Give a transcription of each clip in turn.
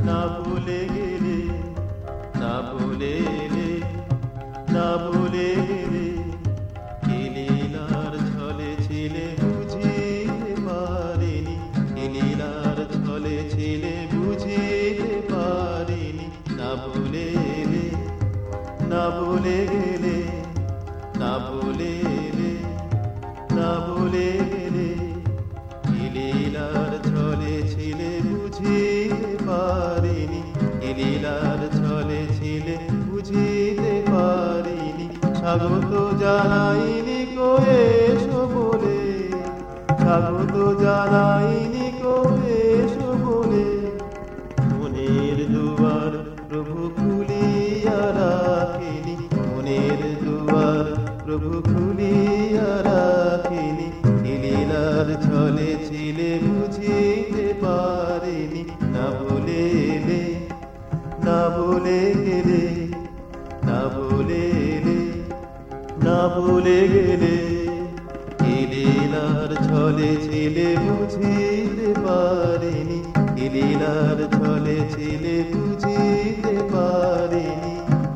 না ভুলে গেলে, না ভুলে এলে, না ভুলে গেলে, কি লীলার ছলে ছিলে বুঝিতে পারিনি, কি লীলার ছলে ছিলে বুঝিতে পারিনি। না ভুলে এলে, না ভুলে গেলে, না ভুলে এলে, না ভুলে গেলে, কি লীলার ছলে ছিলে বুঝিতে পারিনি, কি লীলার ছলে ছিলে বুঝিতে পারিনি। স্বাগত জানাইনি কো এসো বলে, স্বাগত জানাইনি কো এসো বলে, মনের দুয়ার প্রভু খুলিয়া রাখিনি, মনের দুয়ার প্রভু খুলিয়া রাখিনি। কি লীলার ছলে ছিলে বুঝিতে পারিনি। না ভুলে এলে, না ভুলে গেলে, না ভুলে এলে, না ভুলে গেলে, কি লীলার ছলে ছিলে বুঝিতে পারিনি, কি লীলার ছলে ছিলে বুঝিতে পারিনি।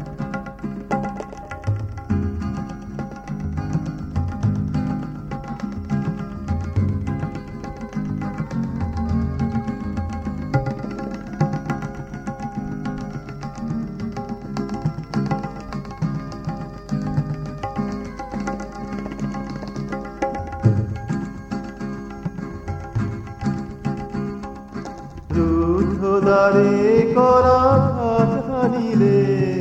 রুদ্ধদ্বারে করা ঘাত হানিলে,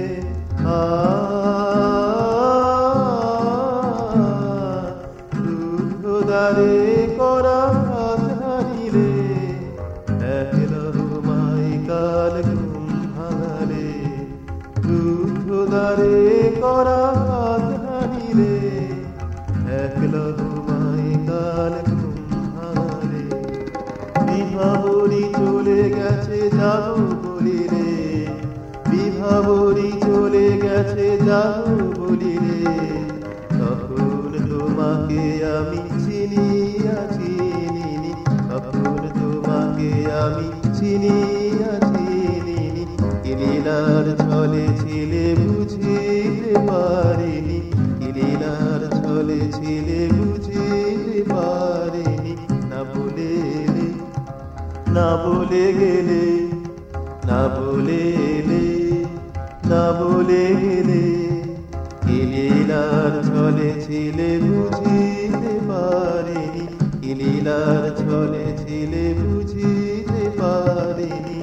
রুদ্ধদ্বারে করা ঘাত হানিলে, একলা ঘুমাই কাল ঘুম ভাঙালে, রুদ্ধদ্বারে করা ঘাত হানিলে, একলা ঘুমাই কাল ঘুম ভাঙালে। বিভাবরী চলে গেছে যাও বলি রে, বিভাবরী চলে গেছে যাও বলি রে, তখন তোমাকে আমি চিনিয়া চিনিনি, তখন তোমাকে আমি চিনিয়া চিনিনি। কি লীলার ছলে ছিলে বুঝিতে পারিনি, কি লীলার ছলে ছিলে বুঝিতে পারিনি। না ভুলে এলে, না ভুলে গেলে, না ভুলে এলে, না ভুলে গেলে, কি লীলার ছলে ছিলে বুঝিতে পারিনি, কি লীলার ছলে ছিলে বুঝিতে পারিনি।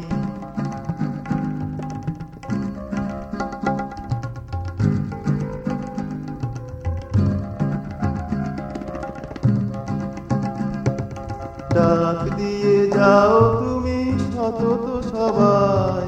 ডাক দিয়ে যাও তুমি সতত সবাই,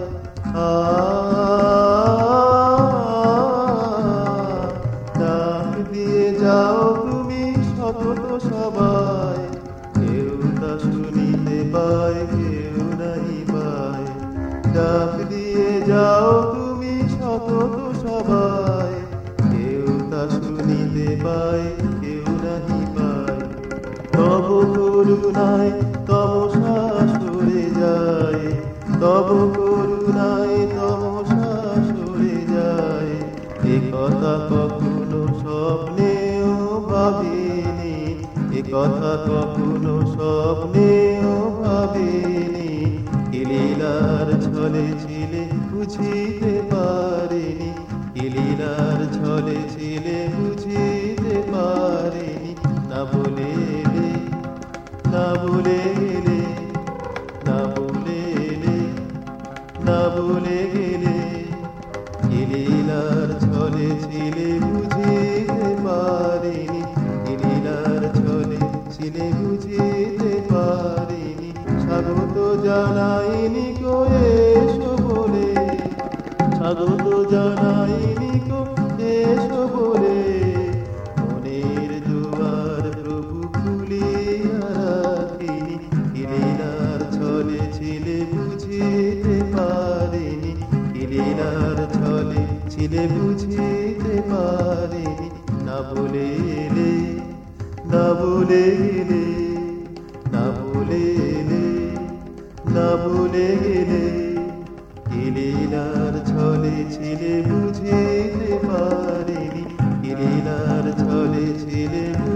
ডাক দিয়ে যাও তুমি সতত সবাই, কেউ তা শুনিতে পায় কেউ নাই পায়। ডাক দিয়ে যাও তুমি সতত সবাই, কেউ তা শুনিতে পায় কেউ নাহি পায়। তব করুণায় তমসা সরে যায়, তব করুণায় তমসা সরে যায়, এ কথা কখনো স্বপ্নেও ভাবিনি, এ কথা কখনো স্বপ্নেও ভাবিনি। কি লীলার ছলে ছিলে বুঝিতে পারিনি, কি লীলার ছলে ছিলে বুঝিতে পারিনি। না বলে এলে, না ভুলে গেলে, না ভুলে এলে, না ভুলে গেলে, কি লীলার ছলে ছিলে বুঝিতে পারিনি, কি লীলার ছলে ছিলে বুঝিতে পারিনি। স্বাগত জানাইনি কো এসো বলে, স্বাগত জানাইনি কো এসো বলে, মনের দুয়ার প্রভু খুলিয়া রাখিনি, কি লীলার ছলে ছিলে বুঝিতে পারিনি, কি লীলার ছলে ছিলে বুঝিতে পারিনি। না ভুলে এলে, না ভুলে গেলে, না ভুলে এলে, না ভুলে গেলে, লীলার ছলে ছিলে বুঝিতে পারিনি, কি লীলার ছলে ছিলে